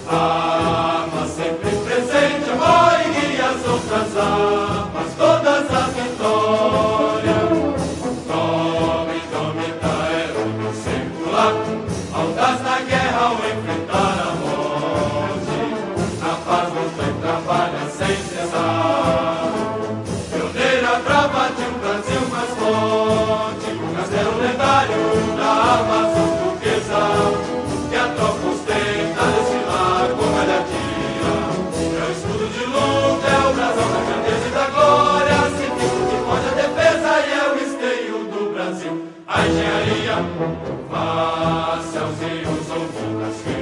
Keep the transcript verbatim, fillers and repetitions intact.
Arma sempre presente, amor e guia as outras armas, todas as vitórias. Tome, tome, aéreo circular, audaz na guerra ao enfrentar a morte. Na paz luta e trabalha sem cessar. Pioneira brava de um Brasil mais forte, um castelo lendário da Amazônia turquesa. Que a tropa ostenta desfilar com galhardia. É o escudo de luta, é o brasão da grandeza e da glória. Civil que pode a defesa e é o esteio do Brasil. A engenharia, face aos rios ou montas.